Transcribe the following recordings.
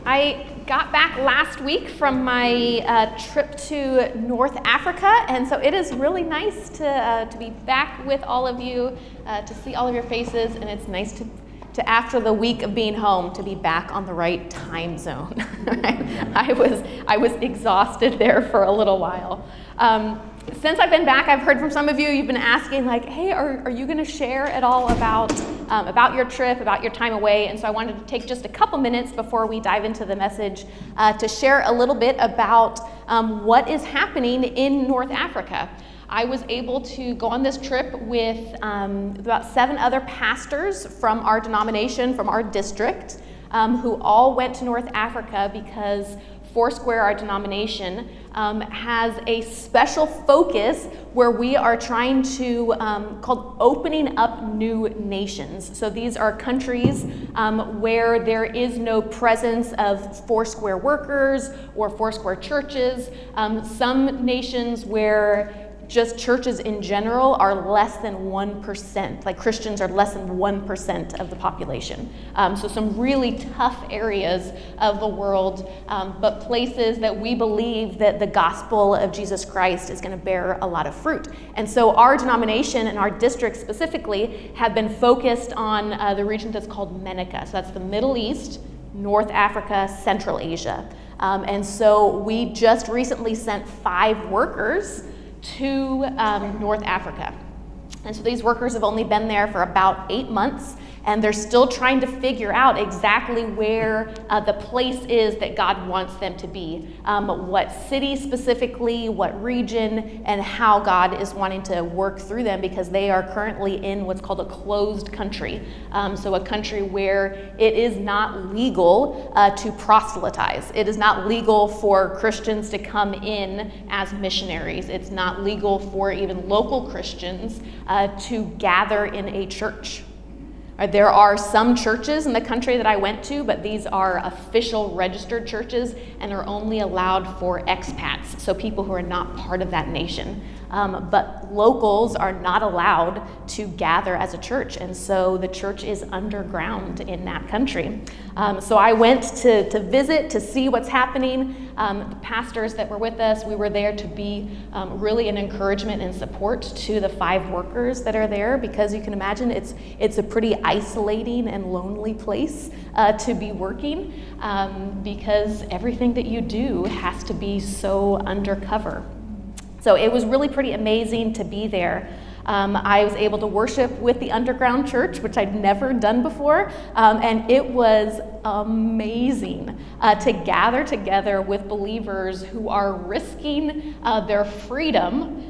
I got back last week from my trip to North Africa, and so it is really nice to be back with all of you, to see all of your faces, and it's nice to after the week of being home, to be back on the right time zone. I was exhausted there for a little while. Since I've been back, I've heard from some of you, you've been asking like, hey, are you gonna share at all about your trip, about your time away? And so I wanted to take just a couple minutes before we dive into the message to share a little bit about what is happening in North Africa. I was able to go on this trip with about 7 other pastors from our denomination, from our district, who all went to North Africa because Foursquare, our denomination, has a special focus where we are trying to, called opening up new nations. So these are countries where there is no presence of Foursquare workers or Foursquare churches. Some nations where just churches in general are less than 1%, like Christians are less than 1% of the population. So some really tough areas of the world, but places that we believe that the gospel of Jesus Christ is going to bear a lot of fruit. And so our denomination and our district specifically have been focused on the region that's called MENACA. So that's the Middle East, North Africa, Central Asia. And so we just recently sent 5 workers to North Africa. And so these workers have only been there for about 8 months, and they're still trying to figure out exactly where the place is that God wants them to be, what city specifically, what region, and how God is wanting to work through them, because they are currently in what's called a closed country. So a country where it is not legal to proselytize. It is not legal for Christians to come in as missionaries. It's not legal for even local Christians to gather in a church. There are some churches in the country that I went to, but these are official registered churches and are only allowed for expats, so people who are not part of that nation. But locals are not allowed to gather as a church, and so the church is underground in that country. So I went to visit, to see what's happening. The pastors that were with us, we were there to be really an encouragement and support to the 5 workers that are there, because you can imagine it's a pretty isolating and lonely place to be working, because everything that you do has to be so undercover. So it was really pretty amazing to be there. I was able to worship with the underground church, which I'd never done before, and it was amazing to gather together with believers who are risking their freedom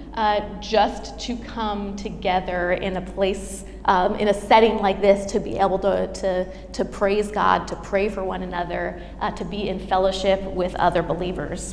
just to come together in a place, in a setting like this, to be able to praise God, to pray for one another, to be in fellowship with other believers.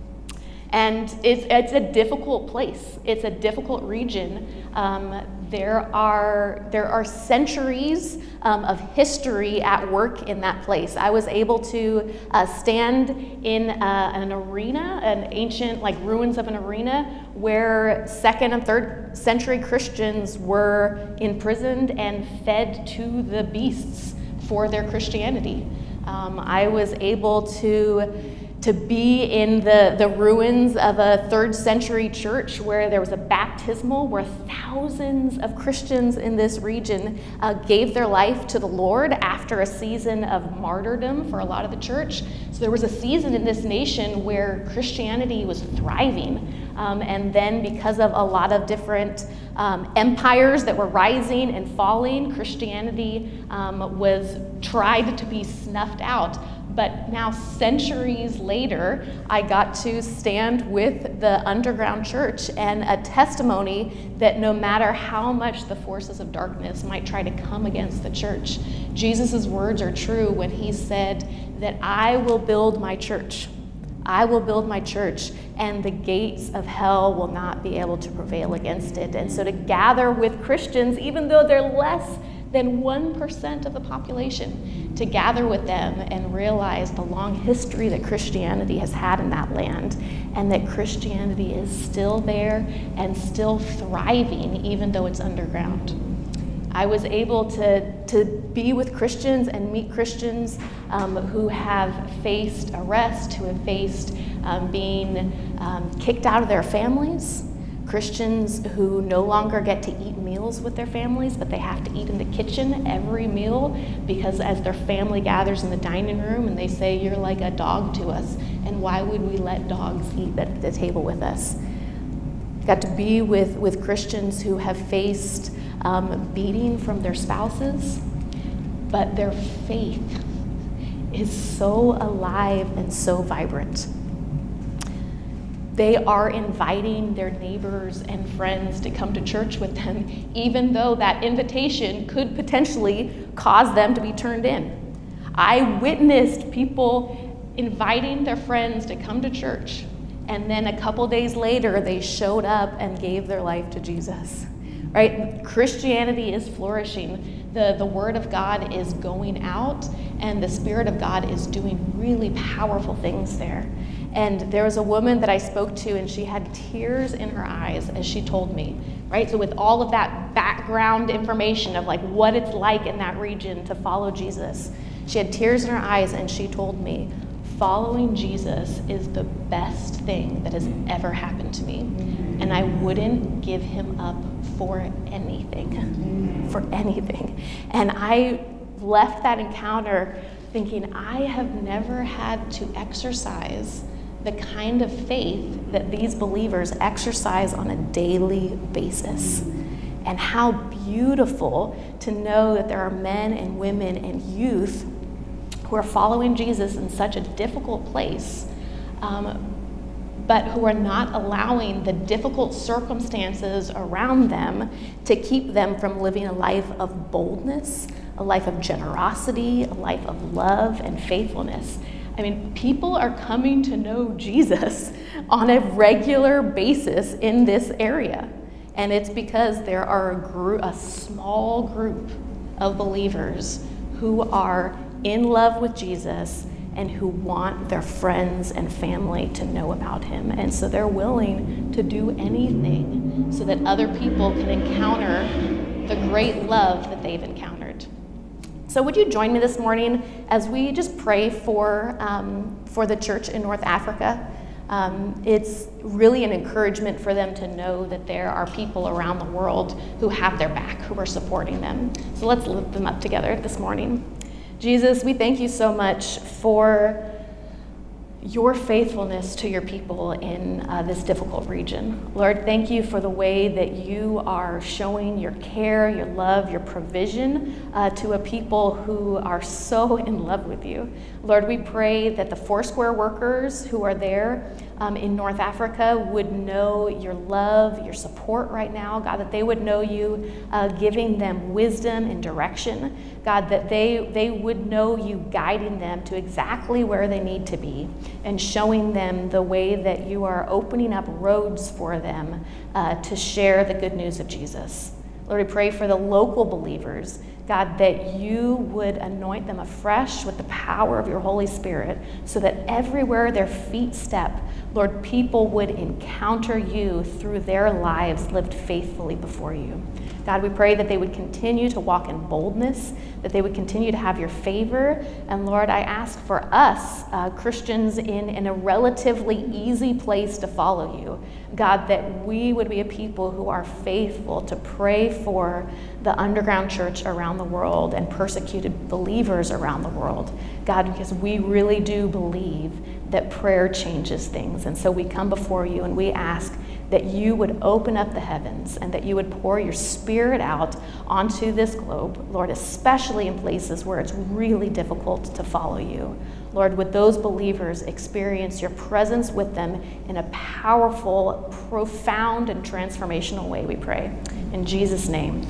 And it's a difficult place. It's a difficult region. There are centuries of history at work in that place. I was able to stand in an arena, an ancient, like ruins of an arena, where 2nd and 3rd century Christians were imprisoned and fed to the beasts for their Christianity. I was able to be in the ruins of a 3rd century church where there was a baptismal where thousands of Christians in this region gave their life to the Lord after a season of martyrdom for a lot of the church. So there was a season in this nation where Christianity was thriving. And then because of a lot of different empires that were rising and falling, Christianity was tried to be snuffed out. But now, centuries later, I got to stand with the underground church, and a testimony that no matter how much the forces of darkness might try to come against the church, Jesus' words are true when he said that I will build my church. I will build my church, and the gates of hell will not be able to prevail against it. And so to gather with Christians, even though they're less than 1% of the population, to gather with them and realize the long history that Christianity has had in that land, and that Christianity is still there and still thriving, even though it's underground. I was able to be with Christians and meet Christians who have faced arrest, who have faced being kicked out of their families, Christians who no longer get to eat meals with their families, but they have to eat in the kitchen every meal because as their family gathers in the dining room and they say, "You're like a dog to us, and why would we let dogs eat at the table with us?" Got to be with Christians who have faced beating from their spouses, but their faith is so alive and so vibrant. They are inviting their neighbors and friends to come to church with them, even though that invitation could potentially cause them to be turned in. I witnessed people inviting their friends to come to church, and then a couple days later, they showed up and gave their life to Jesus. Right? Christianity is flourishing. The Word of God is going out, and the Spirit of God is doing really powerful things there. And there was a woman that I spoke to, and she had tears in her eyes as she told me, right? So with all of that background information of like what it's like in that region to follow Jesus, she had tears in her eyes, and she told me, following Jesus is the best thing that has ever happened to me. And I wouldn't give him up for anything, for anything. And I left that encounter thinking, I have never had to exercise the kind of faith that these believers exercise on a daily basis. And how beautiful to know that there are men and women and youth who are following Jesus in such a difficult place, but who are not allowing the difficult circumstances around them to keep them from living a life of boldness, a life of generosity, a life of love and faithfulness. I mean, people are coming to know Jesus on a regular basis in this area. And it's because there are a small group of believers who are in love with Jesus and who want their friends and family to know about him. And so they're willing to do anything so that other people can encounter the great love that they've encountered. So would you join me this morning as we just pray for the church in North Africa? It's really an encouragement for them to know that there are people around the world who have their back, who are supporting them. So let's lift them up together this morning. Jesus, we thank you so much for your faithfulness to your people in this difficult region. Lord, thank you for the way that you are showing your care, your love, your provision to a people who are so in love with you. Lord, we pray that the Foursquare workers who are there in North Africa would know your love, your support right now. God, that they would know you giving them wisdom and direction. God, that they would know you guiding them to exactly where they need to be and showing them the way that you are opening up roads for them to share the good news of Jesus. Lord, we pray for the local believers, God, that you would anoint them afresh with the power of your Holy Spirit so that everywhere their feet step, Lord, people would encounter you through their lives lived faithfully before you. God, we pray that they would continue to walk in boldness, that they would continue to have your favor. And Lord, I ask for us, Christians in a relatively easy place to follow you, God, that we would be a people who are faithful to pray for the underground church around the world and persecuted believers around the world. God, because we really do believe that prayer changes things. And so we come before you and we ask that you would open up the heavens and that you would pour your Spirit out onto this globe, Lord, especially in places where it's really difficult to follow you. Lord, would those believers experience your presence with them in a powerful, profound, and transformational way, we pray. In Jesus' name,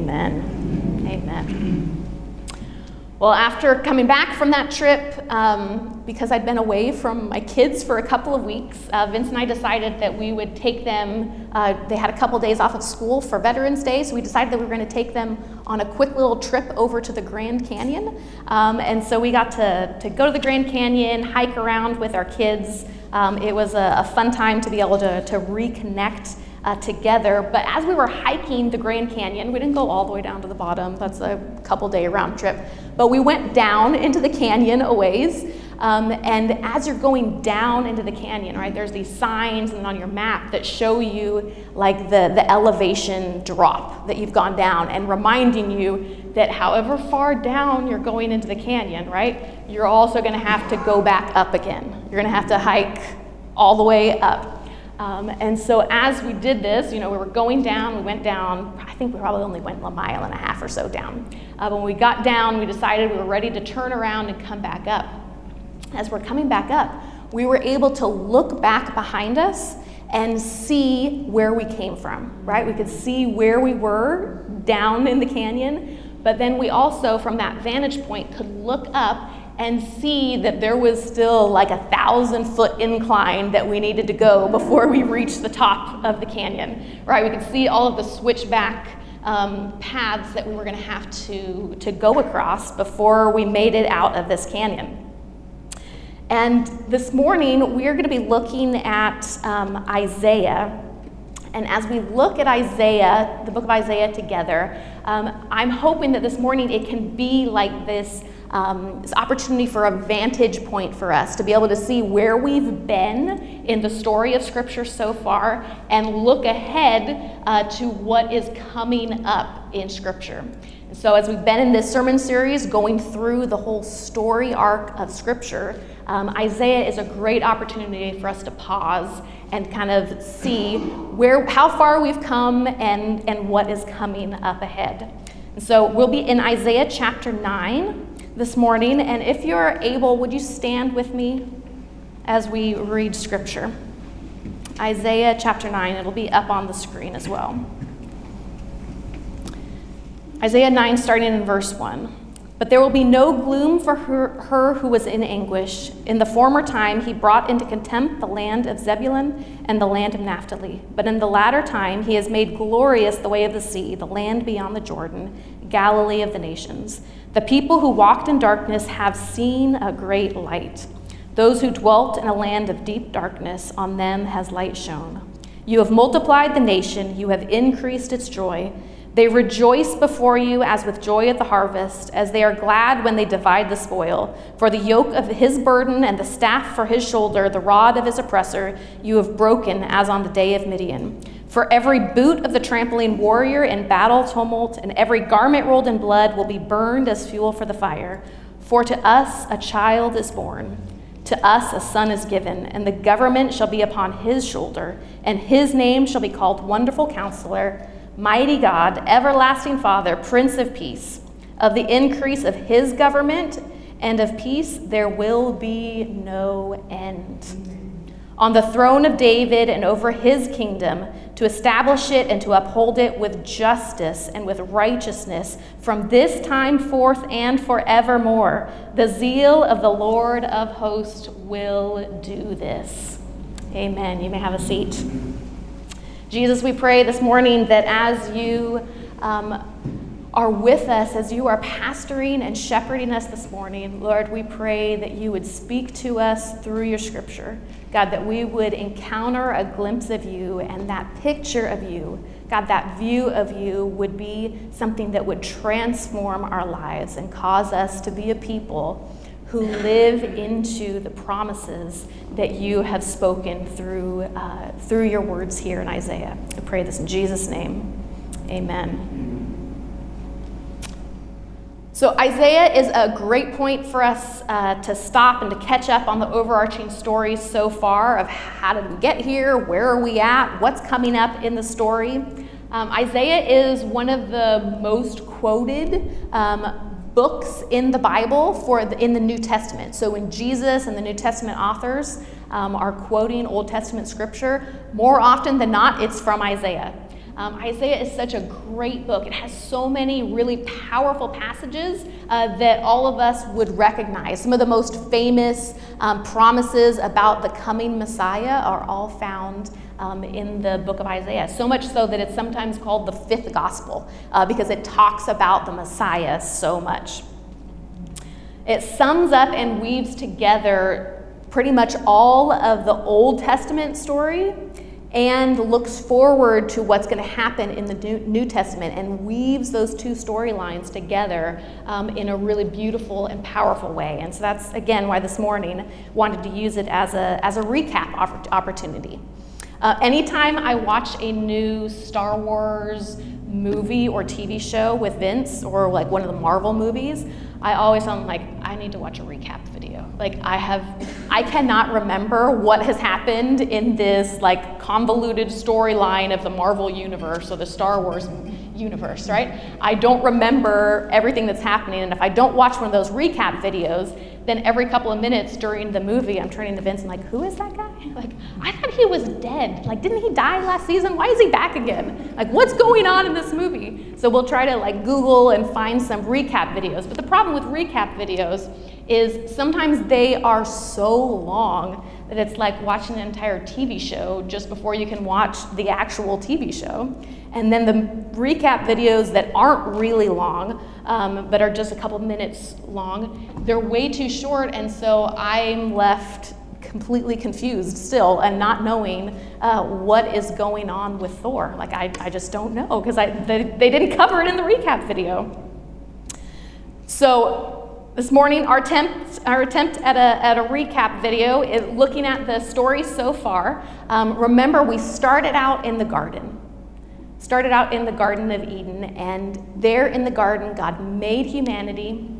amen. Amen. Well, after coming back from that trip, because I'd been away from my kids for a couple of weeks, Vince and I decided that we would take them, they had a couple days off of school for Veterans Day, so we decided that we were going to take them on a quick little trip over to the Grand Canyon. And so we got to go to the Grand Canyon, hike around with our kids. It was a fun time to be able to reconnect together. But as we were hiking the Grand Canyon, we didn't go all the way down to the bottom. That's a couple-day round trip. But we went down into the canyon a ways. And as you're going down into the canyon, right, there's these signs and on your map that show you like the elevation drop that you've gone down, and reminding you that however far down you're going into the canyon, right, you're also going to have to go back up again. You're going to have to hike all the way up. And so as we did this, we were going down, we went down, I think we probably only went a mile and a half or so down. When we got down, we decided we were ready to turn around and come back up. As we're coming back up, we were able to look back behind us and see where we came from, right? We could see where we were down in the canyon, but then we also, from that vantage point, could look up and see that there was still like 1,000-foot incline that we needed to go before we reached the top of the canyon, right? We could see all of the switchback paths that we were gonna have to go across before we made it out of this canyon. And this morning, we're going to be looking at Isaiah. And as we look at Isaiah, the book of Isaiah together, I'm hoping that this morning it can be like this opportunity for a vantage point for us to be able to see where we've been in the story of Scripture so far and look ahead to what is coming up in Scripture. So as we've been in this sermon series going through the whole story arc of Scripture, Isaiah is a great opportunity for us to pause and kind of see how far we've come and what is coming up ahead. And so we'll be in Isaiah chapter 9 this morning, and if you're able, would you stand with me as we read Scripture? Isaiah chapter 9, it'll be up on the screen as well. Isaiah 9, starting in verse 1. But there will be no gloom for her who was in anguish. In the former time he brought into contempt the land of Zebulun and the land of Naphtali. But in the latter time he has made glorious the way of the sea, the land beyond the Jordan, Galilee of the nations. The people who walked in darkness have seen a great light. Those who dwelt in a land of deep darkness, on them has light shone. You have multiplied the nation, you have increased its joy. They rejoice before you as with joy at the harvest, as they are glad when they divide the spoil. For the yoke of his burden and the staff for his shoulder, the rod of his oppressor, you have broken as on the day of Midian. For every boot of the trampling warrior in battle tumult and every garment rolled in blood will be burned as fuel for the fire. For to us a child is born, to us a son is given, and the government shall be upon his shoulder, and his name shall be called Wonderful Counselor, Mighty God, Everlasting Father, Prince of Peace. Of the increase of his government and of peace there will be no end. On the throne of David and over his kingdom, to establish it and to uphold it with justice and with righteousness from this time forth and forevermore. The zeal of the Lord of hosts will do this. Amen. You may have a seat. Jesus, we pray this morning that as you are with us, as you are pastoring and shepherding us this morning, Lord, we pray that you would speak to us through your Scripture. God, that we would encounter a glimpse of you, and that picture of you, God, that view of you would be something that would transform our lives and cause us to be a people who live into the promises that you have spoken through your words here in Isaiah. I pray this in Jesus' name. Amen. So Isaiah is a great point for us to stop and to catch up on the overarching stories so far of how did we get here, where are we at, what's coming up in the story. Isaiah is one of the most quoted books in the Bible in the New Testament. So when Jesus and the New Testament authors are quoting Old Testament scripture, more often than not, it's from Isaiah. Isaiah is such a great book. It has so many really powerful passages that all of us would recognize. Some of the most famous promises about the coming Messiah are all found in the book of Isaiah. So much so that it's sometimes called the fifth gospel because it talks about the Messiah so much. It sums up and weaves together pretty much all of the Old Testament story and looks forward to what's going to happen in the New Testament and weaves those two storylines together in a really beautiful and powerful way. And so that's, again, why this morning wanted to use it as a recap opportunity. Anytime I watch a new Star Wars movie or TV show with Vince, or like one of the Marvel movies, I always sound like, I need to watch a recap video. Like I cannot remember what has happened in this like convoluted storyline of the Marvel universe or the Star Wars universe, right? I don't remember everything that's happening, and if I don't watch one of those recap videos, then every couple of minutes during the movie, I'm turning to Vince and like, who is that guy? Like, I thought he was dead. Like, didn't he die last season? Why is he back again? Like, what's going on in this movie? So we'll try to like Google and find some recap videos. But the problem with recap videos is sometimes they are so long that it's like watching an entire TV show just before you can watch the actual TV show. And then the recap videos that aren't really long, but are just a couple minutes long, they're way too short, and so I'm left completely confused still and not knowing what is going on with Thor. Like, I just don't know, because they didn't cover it in the recap video. So this morning, our attempt at a recap video is looking at the story so far. Remember, we started out in the garden. Started out in the Garden of Eden, and there in the garden, God made humanity.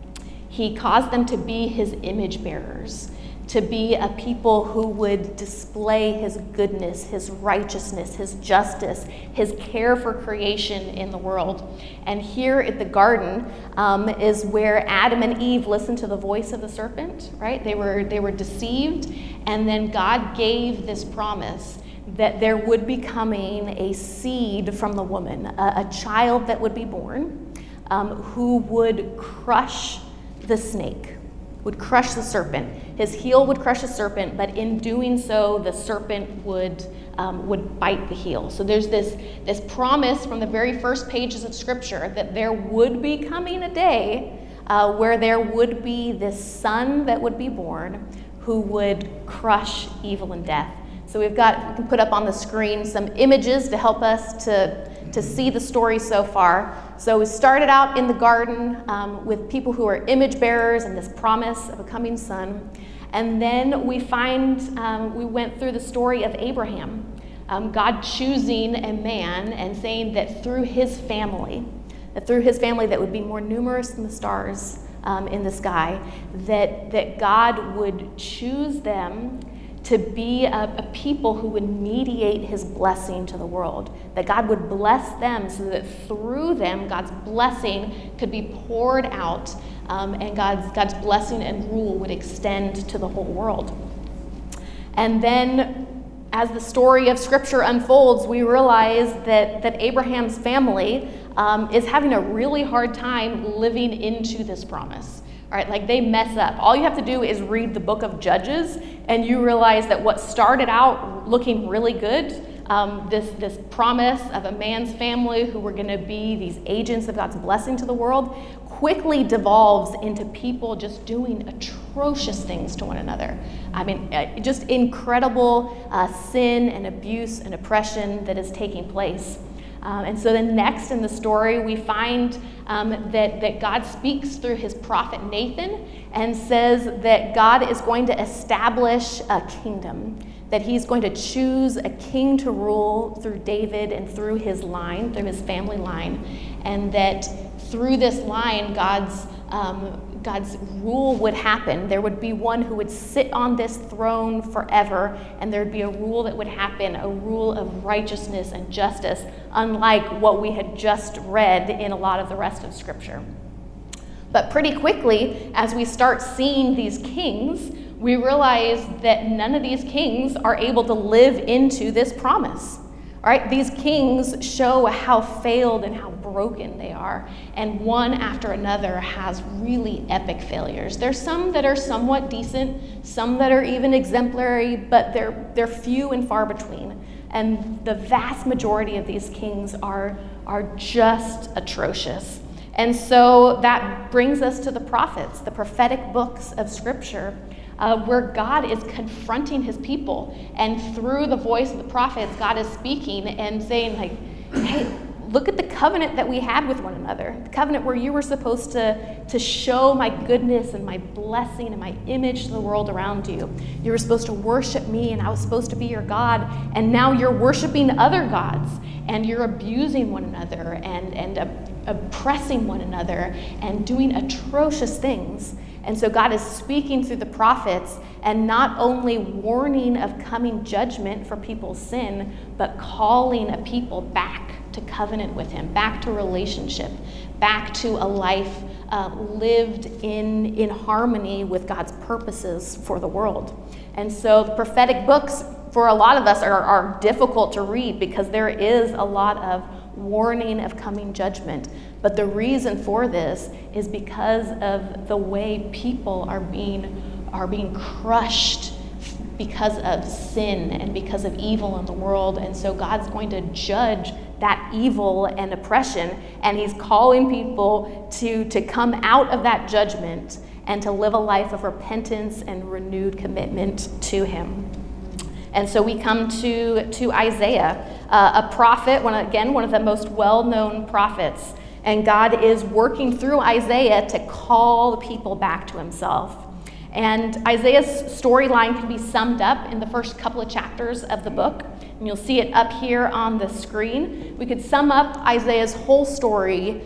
He caused them to be his image bearers, to be a people who would display his goodness, his righteousness, his justice, his care for creation in the world. And here at the garden is where Adam and Eve listened to the voice of the serpent, right? They were deceived, and then God gave this promise that there would be coming a seed from the woman, a child that would be born, who would crush the snake, would crush the serpent. His heel would crush the serpent, but in doing so, the serpent would bite the heel. So there's this promise from the very first pages of Scripture that there would be coming a day where there would be this son that would be born who would crush evil and death. So we can put up on the screen some images to help us to see the story so far. So we started out in the garden with people who are image bearers and this promise of a coming son. And then we went through the story of Abraham, God choosing a man and saying that through his family that would be more numerous than the stars in the sky, that God would choose them to be a people who would mediate his blessing to the world, that God would bless them so that through them, God's blessing could be poured out, and God's blessing and rule would extend to the whole world. And then as the story of Scripture unfolds, we realize that Abraham's family is having a really hard time living into this promise. All right, like they mess up. All you have to do is read the book of Judges, and you realize that what started out looking really good, this promise of a man's family who were going to be these agents of God's blessing to the world, quickly devolves into people just doing atrocious things to one another. I mean, just incredible sin and abuse and oppression that is taking place. And so then next in the story, we find that God speaks through his prophet Nathan and says that God is going to establish a kingdom, that he's going to choose a king to rule through David and through his line, through his family line, and that through this line, God's rule would happen. There would be one who would sit on this throne forever, and there would be a rule that would happen, a rule of righteousness and justice, unlike what we had just read in a lot of the rest of Scripture. But pretty quickly, as we start seeing these kings, we realize that none of these kings are able to live into this promise. All right, these kings show how failed and how broken they are, and one after another has really epic failures. There's some that are somewhat decent, some that are even exemplary, but they're few and far between. And the vast majority of these kings are just atrocious. And so that brings us to the prophets, the prophetic books of Scripture, where God is confronting his people. And through the voice of the prophets, God is speaking and saying, like, hey, look at the covenant that we had with one another. The covenant where you were supposed to show my goodness and my blessing and my image to the world around you. You were supposed to worship me, and I was supposed to be your God. And now you're worshiping other gods, and you're abusing one another and oppressing one another and doing atrocious things. And so God is speaking through the prophets and not only warning of coming judgment for people's sin, but calling a people back to covenant with him, back to relationship, back to a life lived in harmony with God's purposes for the world. And so the prophetic books for a lot of us are difficult to read because there is a lot of warning of coming judgment. But the reason for this is because of the way people are being crushed because of sin and because of evil in the world. And so God's going to judge that evil and oppression, and he's calling people to come out of that judgment and to live a life of repentance and renewed commitment to him. And so we come to Isaiah, a prophet, one of the most well-known prophets. And God is working through Isaiah to call the people back to himself. And Isaiah's storyline can be summed up in the first couple of chapters of the book. And you'll see it up here on the screen. We could sum up Isaiah's whole story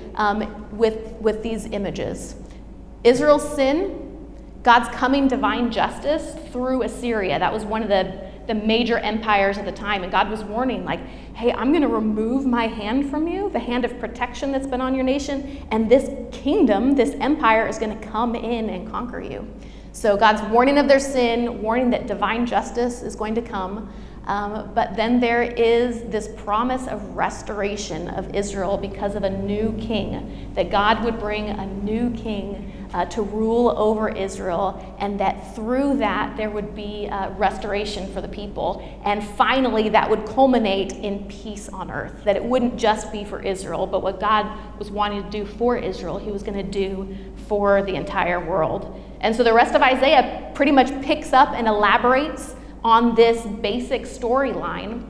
with these images. Israel's sin, God's coming divine justice through Assyria. That was one of the major empires at the time. And God was warning, like, hey, I'm going to remove my hand from you, the hand of protection that's been on your nation. And this kingdom, this empire is going to come in and conquer you. So God's warning of their sin, warning that divine justice is going to come. But then there is this promise of restoration of Israel because of a new king, that God would bring a new king to rule over Israel, and that through that there would be restoration for the people. And finally, that would culminate in peace on earth, that it wouldn't just be for Israel, but what God was wanting to do for Israel, he was going to do for the entire world. And so the rest of Isaiah pretty much picks up and elaborates on this basic storyline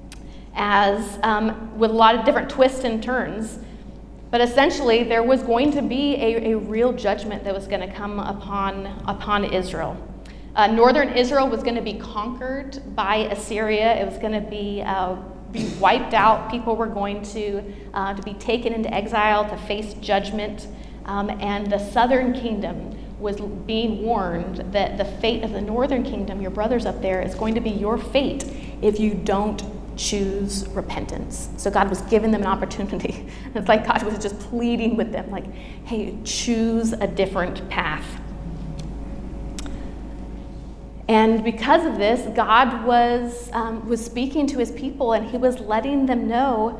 as with a lot of different twists and turns. But essentially, there was going to be a real judgment that was going to come upon Israel. Northern Israel was going to be conquered by Assyria. It was going to be wiped out. People were going to be taken into exile to face judgment. And the southern kingdom was being warned that the fate of the northern kingdom, your brothers up there, is going to be your fate if you don't choose repentance. So God was giving them an opportunity. It's like God was just pleading with them, like, hey, choose a different path. And because of this, God was speaking to his people, and he was letting them know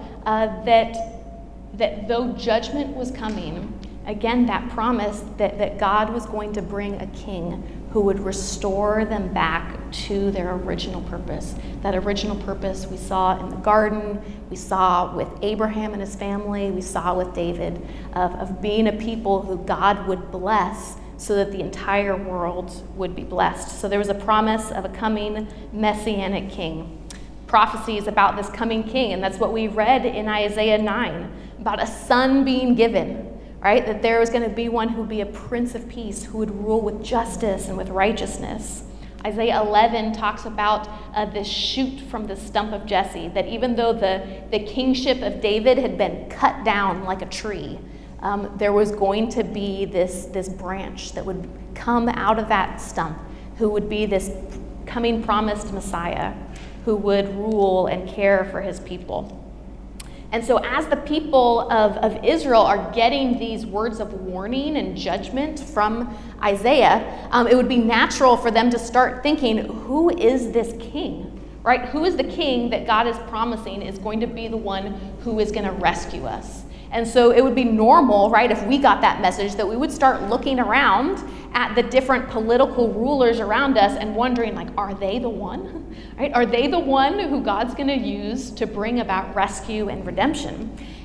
that though judgment was coming, again, that promise that God was going to bring a king who would restore them back to their original purpose. That original purpose we saw in the garden, we saw with Abraham and his family, we saw with David, of being a people who God would bless so that the entire world would be blessed. So there was a promise of a coming messianic king. Prophecies about this coming king, and that's what we read in Isaiah 9, about a son being given. Right? That there was going to be one who would be a prince of peace, who would rule with justice and with righteousness. Isaiah 11 talks about this shoot from the stump of Jesse, that even though the kingship of David had been cut down like a tree, there was going to be this branch that would come out of that stump, who would be this coming promised Messiah, who would rule and care for his people. And so as the people of Israel are getting these words of warning and judgment from Isaiah, it would be natural for them to start thinking, who is this king, right? Who is the king that God is promising is going to be the one who is going to rescue us? And so it would be normal, right, if we got that message, that we would start looking around at the different political rulers around us and wondering, like, are they the one? Right? Are they the one who God's going to use to bring about rescue and redemption?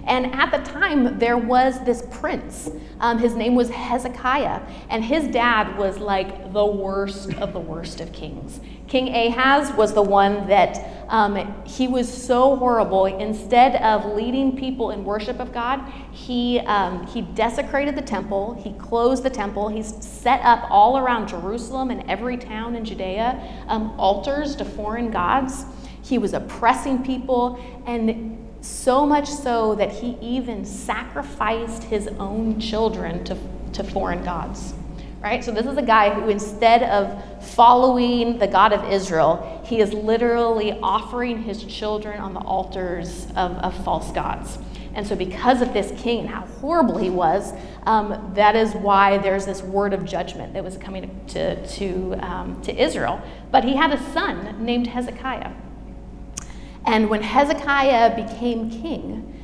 And at the time, there was this prince. His name was Hezekiah, and his dad was like the worst of kings. King Ahaz was the one that he was so horrible. Instead of leading people in worship of God, he desecrated the temple, he closed the temple, he's set up all around Jerusalem and every town in Judea altars to foreign gods. He was oppressing people, and so much so that he even sacrificed his own children to foreign gods. Right? So this is a guy who, instead of following the God of Israel, he is literally offering his children on the altars of false gods. And so because of this king and how horrible he was, that is why there's this word of judgment that was coming to Israel. But he had a son named Hezekiah. And when Hezekiah became king,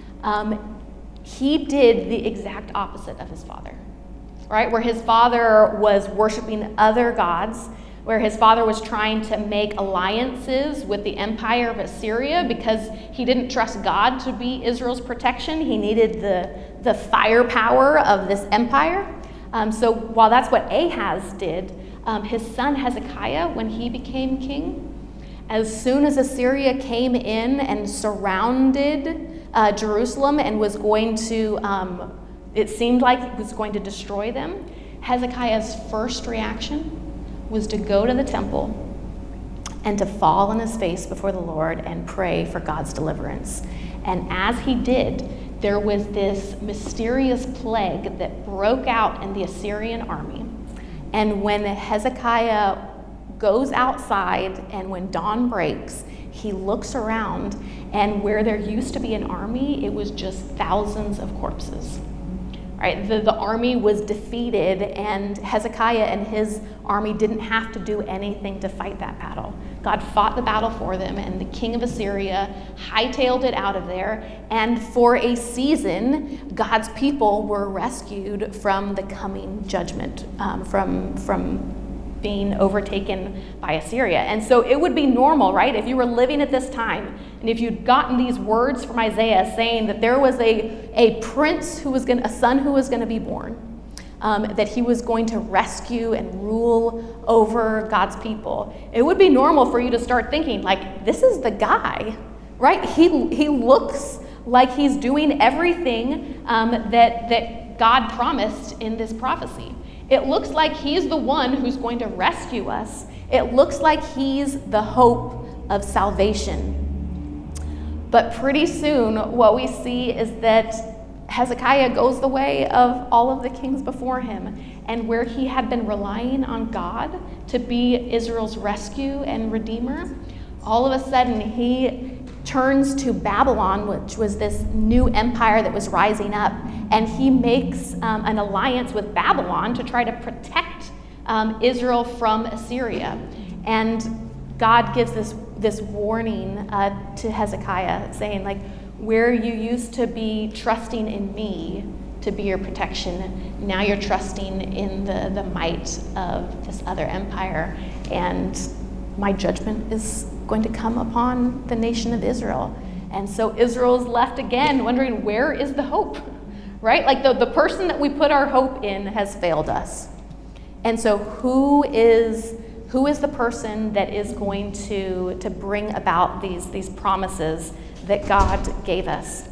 he did the exact opposite of his father. Right? Where his father was worshiping other gods, where his father was trying to make alliances with the empire of Assyria because he didn't trust God to be Israel's protection. He needed the firepower of this empire. So while that's what Ahaz did, his son Hezekiah, when he became king, as soon as Assyria came in and surrounded Jerusalem and was going to it seemed like it was going to destroy them, Hezekiah's first reaction was to go to the temple and to fall on his face before the Lord and pray for God's deliverance. And as he did, there was this mysterious plague that broke out in the Assyrian army. And when Hezekiah goes outside and when dawn breaks, he looks around, and where there used to be an army, it was just thousands of corpses. Right? The army was defeated, and Hezekiah and his army didn't have to do anything to fight that battle. God fought the battle for them, and the king of Assyria hightailed it out of there. And for a season, God's people were rescued from the coming judgment, from being overtaken by Assyria. And so it would be normal, right? If you were living at this time, and if you'd gotten these words from Isaiah saying that there was a prince who was a son who was going to be born, that he was going to rescue and rule over God's people, it would be normal for you to start thinking, like, this is the guy, right? He looks like he's doing everything that God promised in this prophecy. It looks like he's the one who's going to rescue us. It looks like he's the hope of salvation. But pretty soon, what we see is that Hezekiah goes the way of all of the kings before him. And where he had been relying on God to be Israel's rescue and redeemer, all of a sudden he turns to Babylon, which was this new empire that was rising up, and he makes an alliance with Babylon to try to protect Israel from Assyria. And God gives this warning to Hezekiah, saying, like, where you used to be trusting in me to be your protection, now you're trusting in the might of this other empire, and my judgment is going to come upon the nation of Israel. And so Israel's left again wondering, where is the hope? Right? Like the person that we put our hope in has failed us. And so who is the person that is going to bring about these promises that God gave us?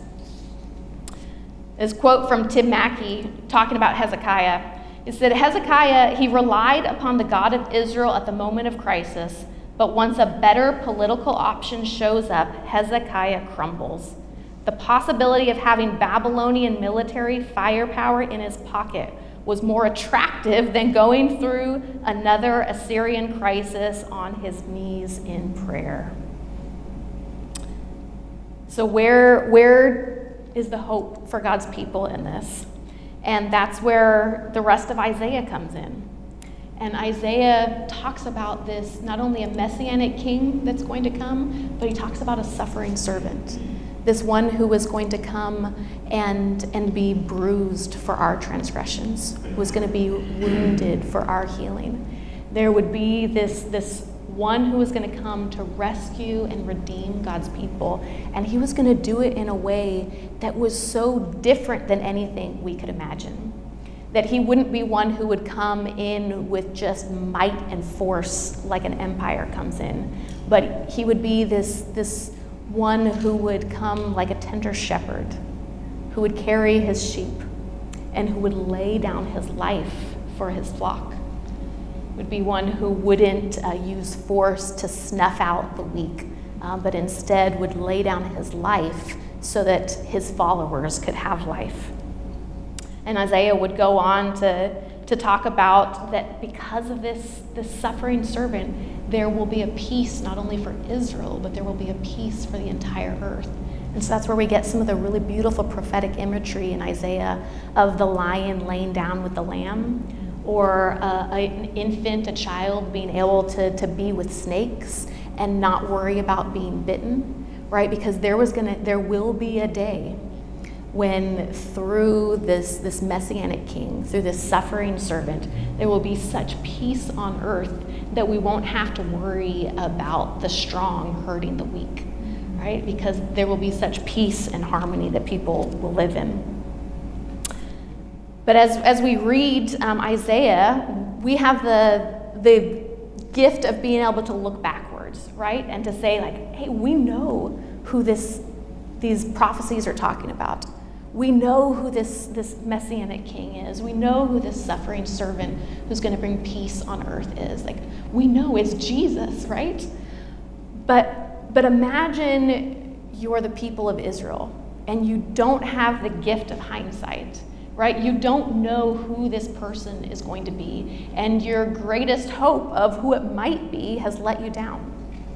This quote from Tim Mackey talking about Hezekiah. It said, Hezekiah, he relied upon the God of Israel at the moment of crisis, but once a better political option shows up, Hezekiah crumbles. The possibility of having Babylonian military firepower in his pocket was more attractive than going through another Assyrian crisis on his knees in prayer. So where is the hope for God's people in this? And that's where the rest of Isaiah comes in. And Isaiah talks about this, not only a messianic king that's going to come, but he talks about a suffering servant. This one who was going to come and be bruised for our transgressions, who was going to be wounded for our healing. There would be this one who was going to come to rescue and redeem God's people. And he was going to do it in a way that was so different than anything we could imagine. That he wouldn't be one who would come in with just might and force like an empire comes in, but he would be this one who would come like a tender shepherd, who would carry his sheep and who would lay down his life for his flock. Would be one who wouldn't use force to snuff out the weak, but instead would lay down his life so that his followers could have life. And Isaiah would go on to talk about that because of this suffering servant, there will be a peace not only for Israel, but there will be a peace for the entire earth. And so that's where we get some of the really beautiful prophetic imagery in Isaiah of the lion laying down with the lamb, or an infant, a child being able to be with snakes and not worry about being bitten, right? Because there will be a day when through this messianic king, through this suffering servant, there will be such peace on earth that we won't have to worry about the strong hurting the weak, right? Because there will be such peace and harmony that people will live in. But as we read Isaiah, we have the gift of being able to look backwards, right? And to say like, hey, we know who these prophecies are talking about. We know who this messianic king is. We know who this suffering servant who's going to bring peace on earth is. Like, we know it's Jesus, right? But imagine you're the people of Israel and you don't have the gift of hindsight, right? You don't know who this person is going to be, and your greatest hope of who it might be has let you down.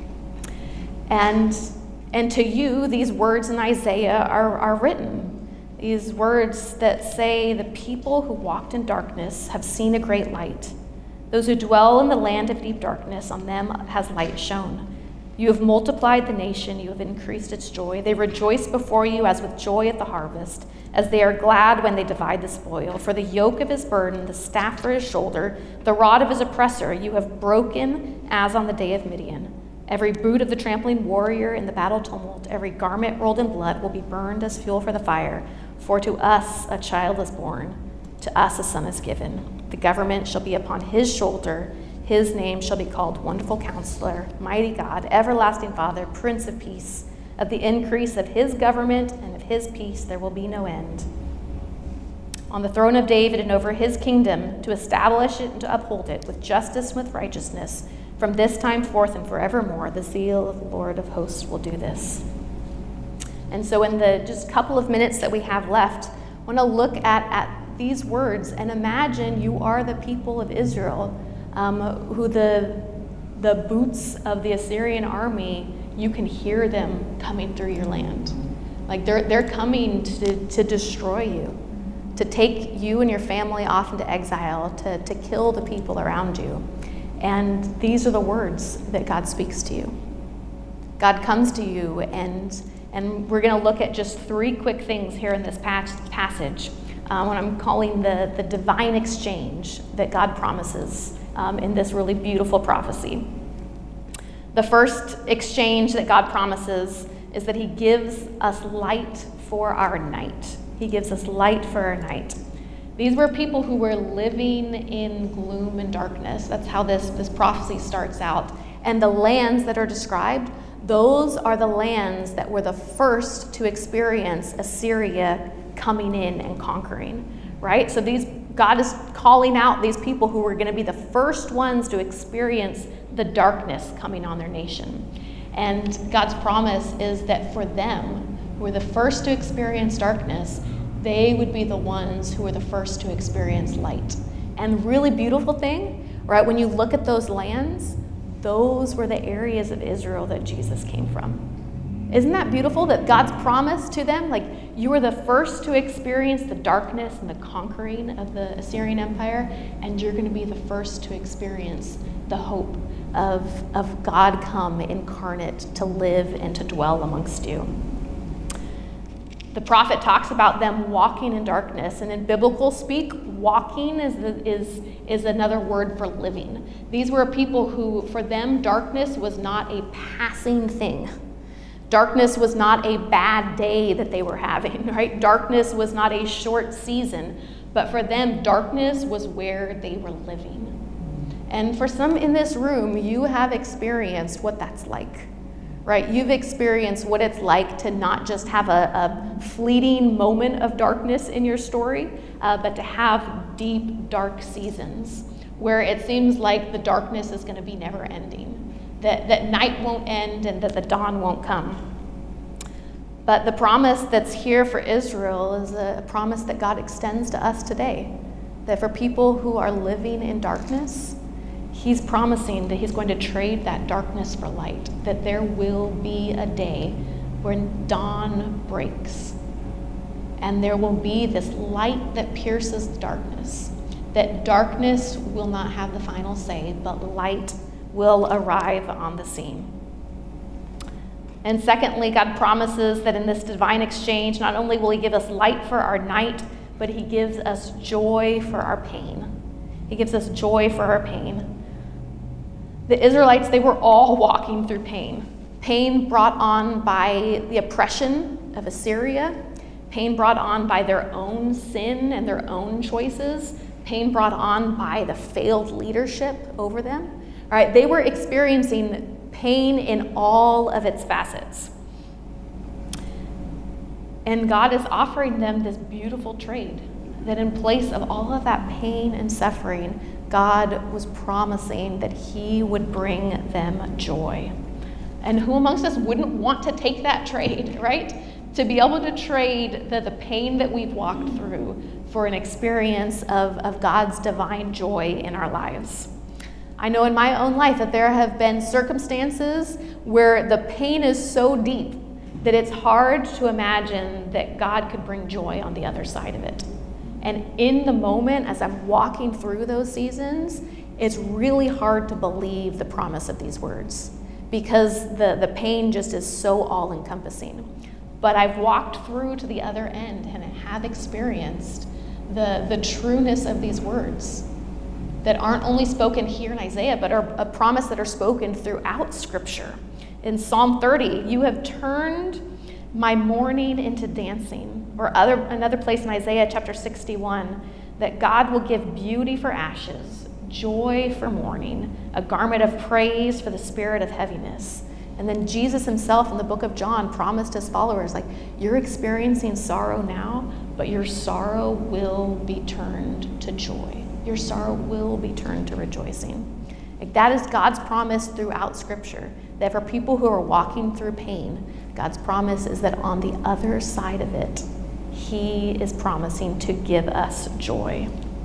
And to you, these words in Isaiah are written. These words that say, the people who walked in darkness have seen a great light. Those who dwell in the land of deep darkness, on them has light shone. You have multiplied the nation, you have increased its joy. They rejoice before you as with joy at the harvest, as they are glad when they divide the spoil. For the yoke of his burden, the staff for his shoulder, the rod of his oppressor, you have broken as on the day of Midian. Every boot of the trampling warrior in the battle tumult, every garment rolled in blood will be burned as fuel for the fire. For to us a child is born, to us a son is given. The government shall be upon his shoulder. His name shall be called Wonderful Counselor, Mighty God, Everlasting Father, Prince of Peace. Of the increase of his government and of his peace there will be no end. On the throne of David and over his kingdom, to establish it and to uphold it with justice and with righteousness, from this time forth and forevermore, the zeal of the Lord of hosts will do this. And so in the just couple of minutes that we have left, I want to look at these words and imagine you are the people of Israel, who the boots of the Assyrian army, you can hear them coming through your land. Like they're coming to destroy you, to take you and your family off into exile, to kill the people around you. And these are the words that God speaks to you. God comes to you, and we're going to look at just 3 quick things here in this passage, what I'm calling the divine exchange that God promises in this really beautiful prophecy. The first exchange that God promises is that he gives us light for our night. He gives us light for our night. These were people who were living in gloom and darkness. That's how this prophecy starts out. And the lands that are described, those are the lands that were the first to experience Assyria coming in and conquering, right? So God is calling out these people who were going to be the first ones to experience the darkness coming on their nation. And God's promise is that for them, who were the first to experience darkness, they would be the ones who were the first to experience light. And the really beautiful thing, right, when you look at those lands, those were the areas of Israel that Jesus came from. Isn't that beautiful that God's promise to them, like, you were the first to experience the darkness and the conquering of the Assyrian Empire, and you're going to be the first to experience the hope of God come incarnate to live and to dwell amongst you. The prophet talks about them walking in darkness, and in biblical speak, walking is another word for living. These were people who, for them, darkness was not a passing thing. Darkness was not a bad day that they were having, right? Darkness was not a short season, but for them, darkness was where they were living. And for some in this room, you have experienced what that's like. Right? You've experienced what it's like to not just have a fleeting moment of darkness in your story, but to have deep, dark seasons where it seems like the darkness is going to be never ending, that night won't end and that the dawn won't come. But the promise that's here for Israel is a promise that God extends to us today, that for people who are living in darkness, He's promising that He's going to trade that darkness for light, that there will be a day when dawn breaks and there will be this light that pierces the darkness, that darkness will not have the final say, but light will arrive on the scene. And secondly, God promises that in this divine exchange, not only will He give us light for our night, but He gives us joy for our pain. He gives us joy for our pain. The Israelites, they were all walking through pain. Pain brought on by the oppression of Assyria, pain brought on by their own sin and their own choices, pain brought on by the failed leadership over them. All right, they were experiencing pain in all of its facets. And God is offering them this beautiful trade, that in place of all of that pain and suffering, God was promising that He would bring them joy. And who amongst us wouldn't want to take that trade, right? To be able to trade the pain that we've walked through for an experience of God's divine joy in our lives. I know in my own life that there have been circumstances where the pain is so deep that it's hard to imagine that God could bring joy on the other side of it. And in the moment, as I'm walking through those seasons, it's really hard to believe the promise of these words because the pain just is so all-encompassing. But I've walked through to the other end and I have experienced the trueness of these words that aren't only spoken here in Isaiah, but are a promise that are spoken throughout Scripture. In Psalm 30, you have turned my mourning into dancing. Or another place in Isaiah chapter 61, that God will give beauty for ashes, joy for mourning, a garment of praise for the spirit of heaviness. And then Jesus Himself in the book of John promised His followers, like, you're experiencing sorrow now, but your sorrow will be turned to joy. Your sorrow will be turned to rejoicing. Like, that is God's promise throughout Scripture, that for people who are walking through pain, God's promise is that on the other side of it, He is promising to give us joy.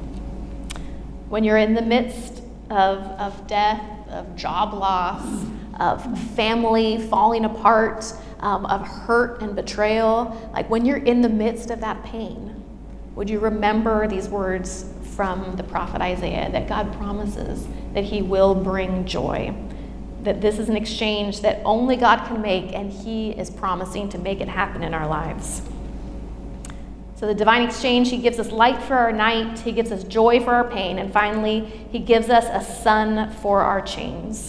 When you're in the midst of death, of job loss, of family falling apart, of hurt and betrayal, like when you're in the midst of that pain, would you remember these words from the prophet Isaiah, that God promises that He will bring joy, that this is an exchange that only God can make, and He is promising to make it happen in our lives. So the divine exchange, He gives us light for our night, He gives us joy for our pain, and finally, He gives us a sun for our chains.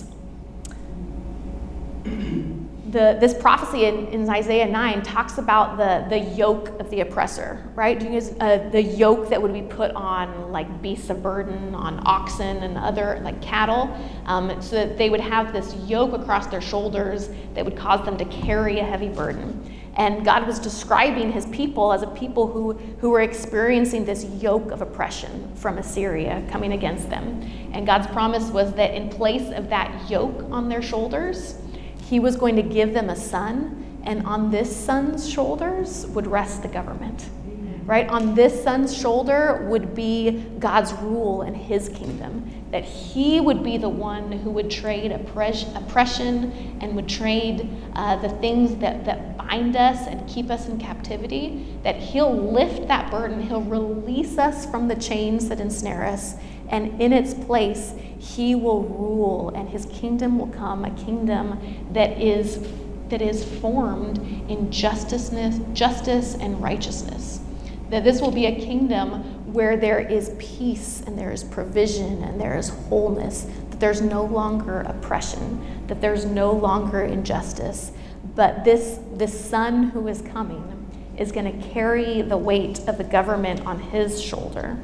This prophecy in Isaiah 9 talks about the yoke of the oppressor, right? The yoke that would be put on like beasts of burden, on oxen and other like cattle, so that they would have this yoke across their shoulders that would cause them to carry a heavy burden. And God was describing His people as a people who were experiencing this yoke of oppression from Assyria coming against them. And God's promise was that in place of that yoke on their shoulders, He was going to give them a son, and on this son's shoulders would rest the government, right? On this son's shoulder would be God's rule and His kingdom, that He would be the one who would trade oppression and would trade the things that bind us and keep us in captivity, that He'll lift that burden, He'll release us from the chains that ensnare us, and in its place, He will rule, and His kingdom will come, a kingdom that is that is formed in justice and righteousness. That this will be a kingdom where there is peace and there is provision and there is wholeness, that there's no longer oppression, that there's no longer injustice. But this son who is coming is going to carry the weight of the government on his shoulder.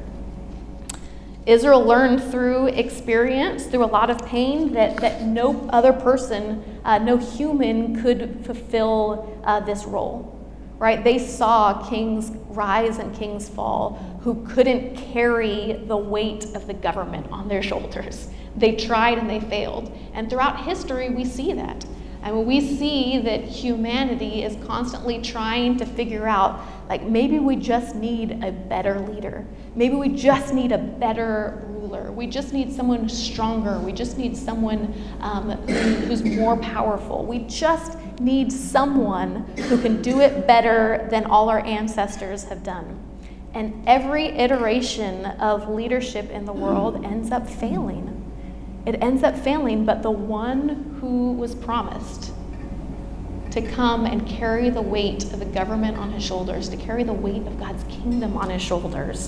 Israel learned through experience, through a lot of pain, that no other person, no human could fulfill this role. Right? They saw kings rise and kings fall who couldn't carry the weight of the government on their shoulders. They tried and they failed. And throughout history, we see that. And we see that humanity is constantly trying to figure out, like, maybe we just need a better leader. Maybe we just need a better ruler. We just need someone stronger. We just need someone who's more powerful. We just need someone who can do it better than all our ancestors have done. And every iteration of leadership in the world ends up failing. It ends up failing, but the one who was promised to come and carry the weight of the government on his shoulders, to carry the weight of God's kingdom on his shoulders,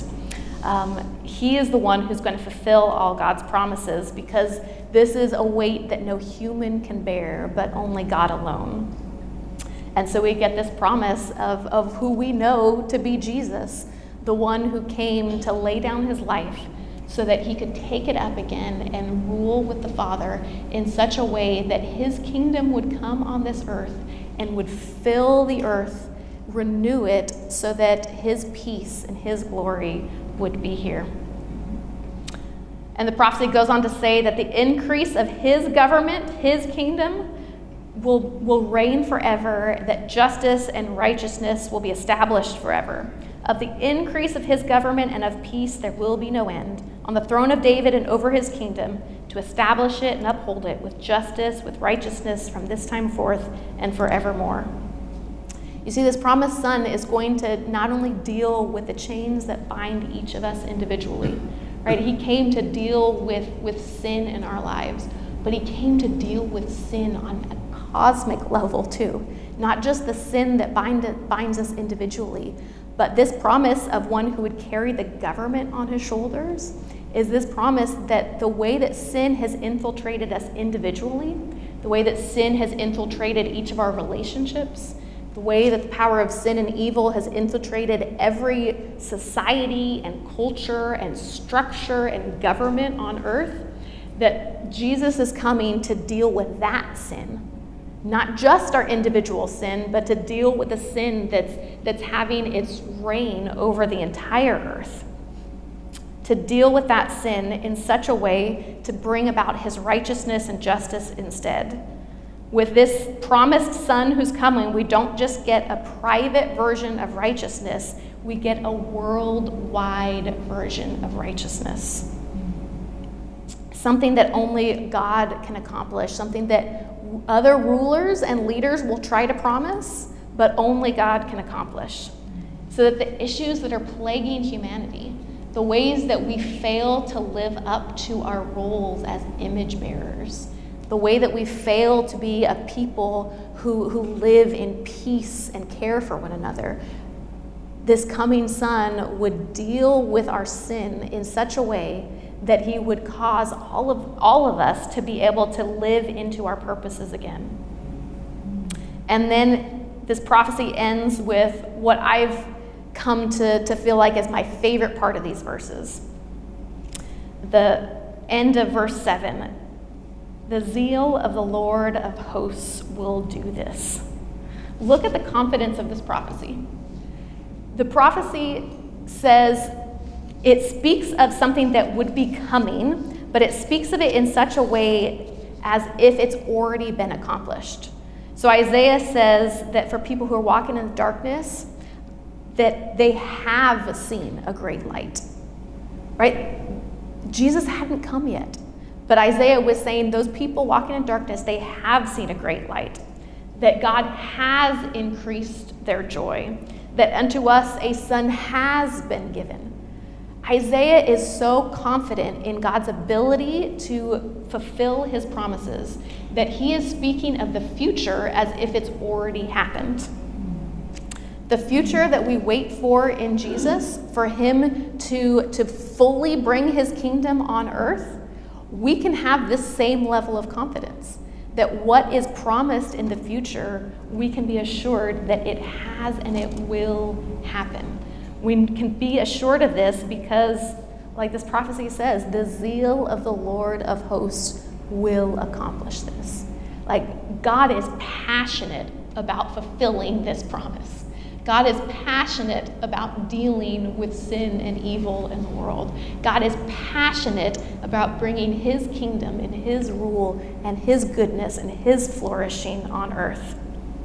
he is the one who's going to fulfill all God's promises, because this is a weight that no human can bear, but only God alone. And so we get this promise of who we know to be Jesus, the one who came to lay down his life so that he could take it up again and rule with the Father in such a way that his kingdom would come on this earth and would fill the earth, renew it, so that his peace and his glory would be here. And the prophecy goes on to say that the increase of his government, his kingdom, will reign forever, that justice and righteousness will be established forever. Of the increase of his government and of peace there will be no end, on the throne of David and over his kingdom, to establish it and uphold it with justice, with righteousness from this time forth and forevermore. You see, this promised son is going to not only deal with the chains that bind each of us individually, right? He came to deal with sin in our lives, but he came to deal with sin on a cosmic level too. Not just the sin that binds us individually, but this promise of one who would carry the government on his shoulders is this promise that the way that sin has infiltrated us individually, the way that sin has infiltrated each of our relationships, the way that the power of sin and evil has infiltrated every society and culture and structure and government on earth, that Jesus is coming to deal with that sin. Not just our individual sin, but to deal with the sin that's having its reign over the entire earth. To deal with that sin in such a way to bring about his righteousness and justice instead. With this promised son who's coming, we don't just get a private version of righteousness, we get a worldwide version of righteousness. Something that only God can accomplish, something that other rulers and leaders will try to promise, but only God can accomplish. So that the issues that are plaguing humanity, the ways that we fail to live up to our roles as image bearers, the way that we fail to be a people who live in peace and care for one another, this coming son would deal with our sin in such a way that he would cause all of us to be able to live into our purposes again. And then this prophecy ends with what I've come to feel like is my favorite part of these verses. The end of verse 7. The zeal of the Lord of hosts will do this. Look at the confidence of this prophecy. The prophecy says, it speaks of something that would be coming, but it speaks of it in such a way as if it's already been accomplished. So Isaiah says that for people who are walking in darkness, that they have seen a great light, right? Jesus hadn't come yet, but Isaiah was saying those people walking in darkness, they have seen a great light, that God has increased their joy, that unto us a son has been given. Isaiah is so confident in God's ability to fulfill his promises that he is speaking of the future as if it's already happened. The future that we wait for in Jesus, for him to fully bring his kingdom on earth, we can have this same level of confidence that what is promised in the future, we can be assured that it has and it will happen. We can be assured of this because, like this prophecy says, the zeal of the Lord of hosts will accomplish this. Like, God is passionate about fulfilling this promise. God is passionate about dealing with sin and evil in the world. God is passionate about bringing his kingdom and his rule and his goodness and his flourishing on earth.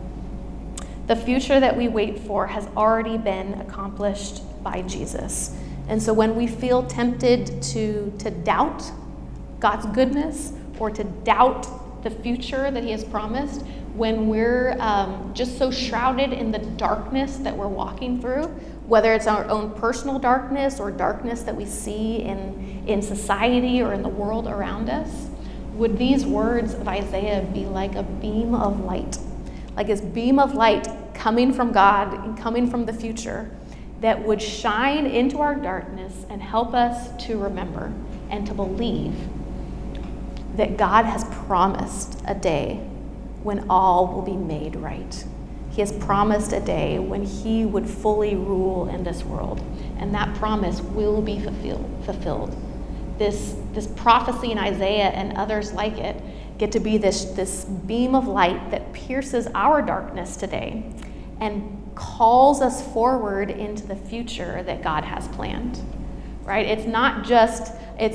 The future that we wait for has already been accomplished by Jesus. And so when we feel tempted to doubt God's goodness or to doubt the future that he has promised, when we're just so shrouded in the darkness that we're walking through, whether it's our own personal darkness or darkness that we see in society or in the world around us, would these words of Isaiah be like a beam of light, like this beam of light coming from God and coming from the future that would shine into our darkness and help us to remember and to believe that God has promised a day when all will be made right. He has promised a day when he would fully rule in this world, and that promise will be fulfilled. This prophecy in Isaiah and others like it get to be this beam of light that pierces our darkness today and calls us forward into the future that God has planned. Right? It's not just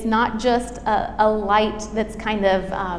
a light that's kind of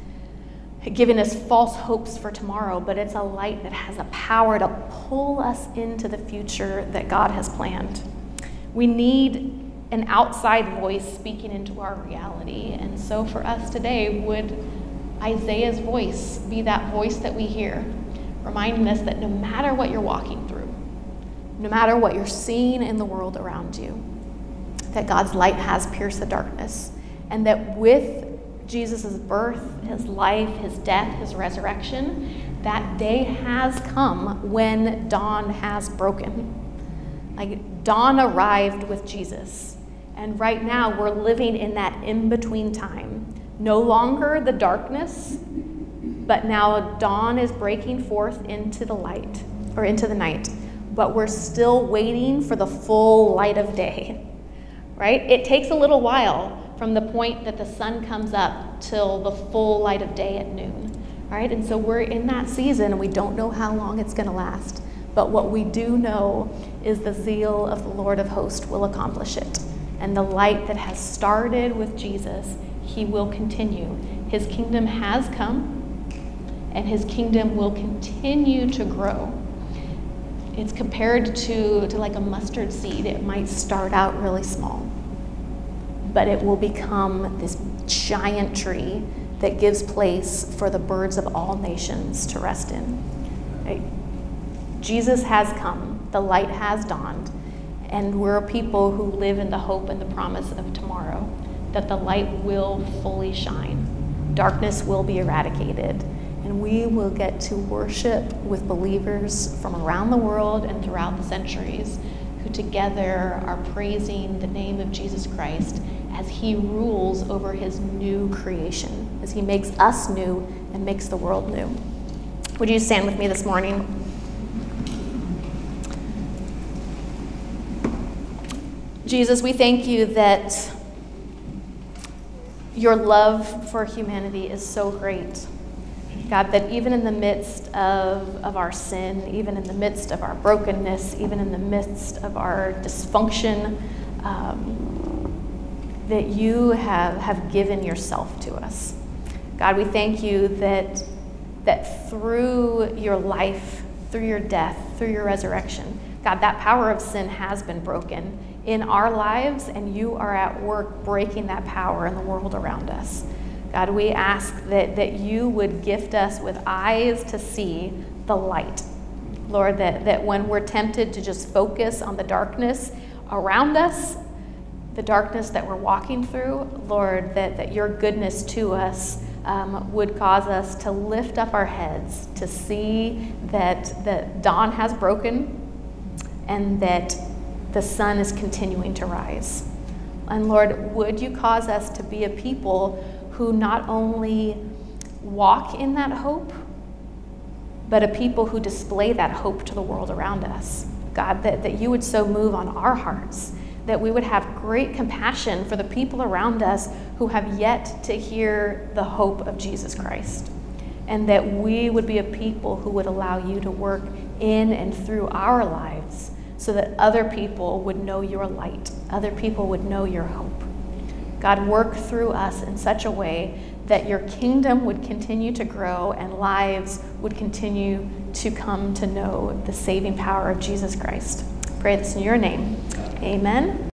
giving us false hopes for tomorrow, but it's a light that has a power to pull us into the future that God has planned. We need an outside voice speaking into our reality. And so for us today, would Isaiah's voice be that voice that we hear, reminding us that no matter what you're walking through, no matter what you're seeing in the world around you, that God's light has pierced the darkness, and that with Jesus' birth, his life, his death, his resurrection, that day has come when dawn has broken. Like, dawn arrived with Jesus. And right now we're living in that in-between time. No longer the darkness, but now dawn is breaking forth into the light, or into the night. But we're still waiting for the full light of day, right? It takes a little while from the point that the sun comes up till the full light of day at noon, right? And so we're in that season, and we don't know how long it's going to last. But what we do know is the zeal of the Lord of hosts will accomplish it. And the light that has started with Jesus, he will continue. His kingdom has come, and his kingdom will continue to grow. It's compared to like a mustard seed. It might start out really small, but it will become this giant tree that gives place for the birds of all nations to rest in. Right? Jesus has come, the light has dawned, and we're a people who live in the hope and the promise of tomorrow, that the light will fully shine, darkness will be eradicated, and we will get to worship with believers from around the world and throughout the centuries who together are praising the name of Jesus Christ as he rules over his new creation, as he makes us new and makes the world new. Would you stand with me this morning? Jesus, we thank you that your love for humanity is so great. God, that even in the midst of our sin, even in the midst of our brokenness, even in the midst of our dysfunction, that you have given yourself to us. God, we thank you that through your life, through your death, through your resurrection, God, that power of sin has been broken in our lives, and you are at work breaking that power in the world around us. God, we ask that you would gift us with eyes to see the light. Lord, that when we're tempted to just focus on the darkness around us, the darkness that we're walking through, Lord, that your goodness to us would cause us to lift up our heads, to see that dawn has broken and that the sun is continuing to rise. And Lord, would you cause us to be a people who not only walk in that hope, but a people who display that hope to the world around us. God, that you would so move on our hearts, that we would have great compassion for the people around us who have yet to hear the hope of Jesus Christ. And that we would be a people who would allow you to work in and through our lives so that other people would know your light, other people would know your hope. God, work through us in such a way that your kingdom would continue to grow and lives would continue to come to know the saving power of Jesus Christ. Pray this in your name. Amen.